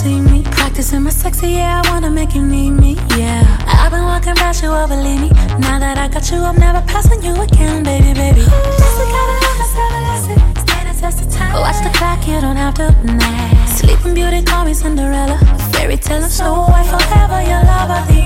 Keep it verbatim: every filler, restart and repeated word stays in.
see me. Practicing my sexy, yeah, I wanna make you need me, yeah. I've been walking past you, oh, believe me. Now that I got you, I'm never passing you again, baby, baby. This the kind of love that's everlasting, stand the test of time. Watch the clock, you don't have to nah. Sleeping Beauty, call me Cinderella. Fairy tale, Snow White, forever your lover, the